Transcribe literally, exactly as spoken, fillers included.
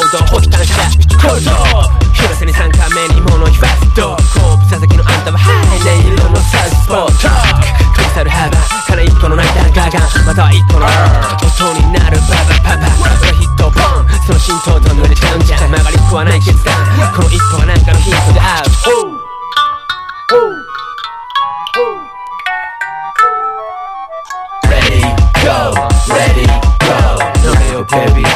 動保機関車コート広瀬にさんかめに物言わずと後部佐々木のあんたはハイネイ色のサウスポートクリスタル幅から一個の泣いたガガンまたは一個の音になるババパパヒットポンその浸透度濡れちゃうんじゃ曲がりっこはない決断この一歩は何かのヒントで合うReady, go, ready, go 乗れよベビー